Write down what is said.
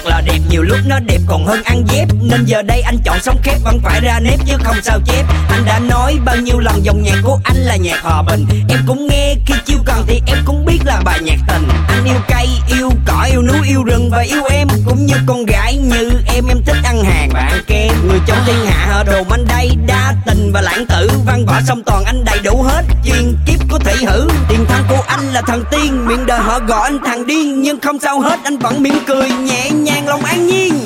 là đẹp, nhiều lúc nó đẹp còn hơn ăn dép. Nên giờ đây anh chọn sống khép, vẫn phải ra nếp chứ không sao chép. Anh đã nói bao nhiêu lần dòng nhạc của anh là nhạc hòa bình. Em cũng nghe khi chiêu cần thì em cũng biết là bài nhạc tình. Anh yêu cây, yêu cỏ, yêu núi, yêu rừng và yêu em. Cũng như con gái như em thích ăn hàng và ăn kem. Người trong thiên hạ họ đồn anh đây đa tình và lãng tử. Văn võ song toàn anh đầy đủ hết, chuyên kiếp của thị hử. Tiền thân của anh là thần tiên, miệng đời họ gọi anh thằng điên. Nhưng không sao hết, anh vẫn mỉm cười nhẹ nhàng lòng an nhiên.